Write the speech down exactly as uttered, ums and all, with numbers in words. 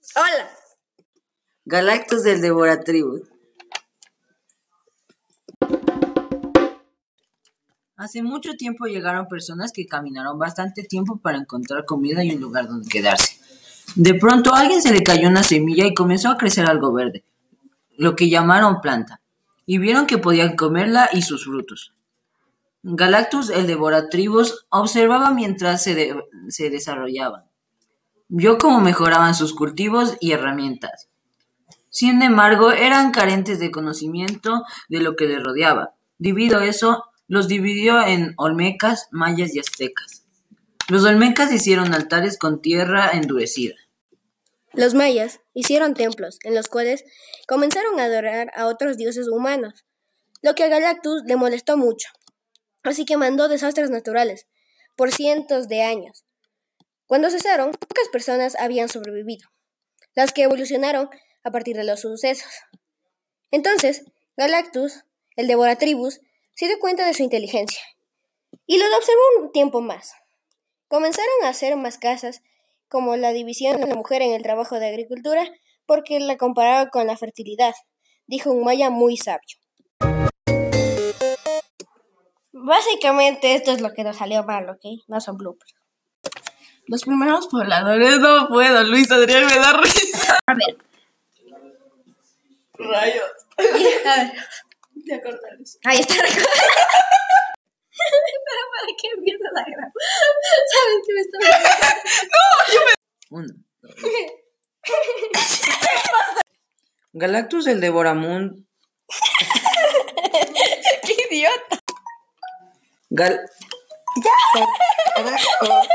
Hola. Galactus del Devoratribus. Hace mucho tiempo llegaron personas que caminaron bastante tiempo para encontrar comida y un lugar donde quedarse. De pronto a alguien se le cayó una semilla y comenzó a crecer algo verde, lo que llamaron planta, y vieron que podían comerla y sus frutos. Galactus el Devoratribus observaba mientras se, de- se desarrollaban. Vio cómo mejoraban sus cultivos y herramientas. Sin embargo, eran carentes de conocimiento de lo que les rodeaba. Debido a eso, los dividió en olmecas, mayas y aztecas. Los olmecas hicieron altares con tierra endurecida. Los mayas hicieron templos en los cuales comenzaron a adorar a otros dioses humanos, lo que a Galactus le molestó mucho, así que mandó desastres naturales por cientos de años. Cuando cesaron, pocas personas habían sobrevivido, las que evolucionaron a partir de los sucesos. Entonces, Galactus, el Devoratribus, se dio cuenta de su inteligencia y los observó un tiempo más. Comenzaron a hacer más casas, como la división de la mujer en el trabajo de agricultura, porque la comparaba con la fertilidad, dijo un maya muy sabio. Básicamente esto es lo que nos salió mal, ¿ok? No son bloopers. Los primeros pobladores, no puedo, Luis Adrián me da risa. A ver. Rayos. A ver. Ya cortales. Ahí está. Pero para qué empieza la graba. ¿Saben qué me está Uno, dos. Galactus el Devoramundo. ¡Qué idiota! Gal... ¡Ya!